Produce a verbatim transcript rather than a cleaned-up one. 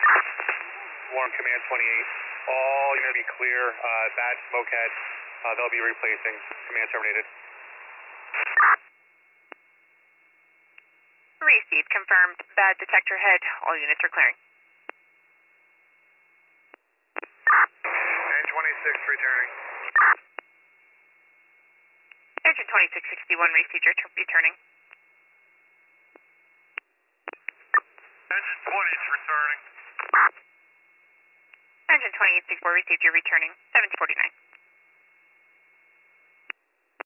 Warm Command twenty-eight. All going to be clear. Uh, bad smoke head. Uh, they'll be replacing. Command terminated. Received. Confirmed. Bad detector head. All units are clearing. N twenty-six returning. Engine twenty-six sixty-one received. You're returning. Engine twenty is returning. Engine twenty-eight sixty-four received. You're returning. seven forty-nine.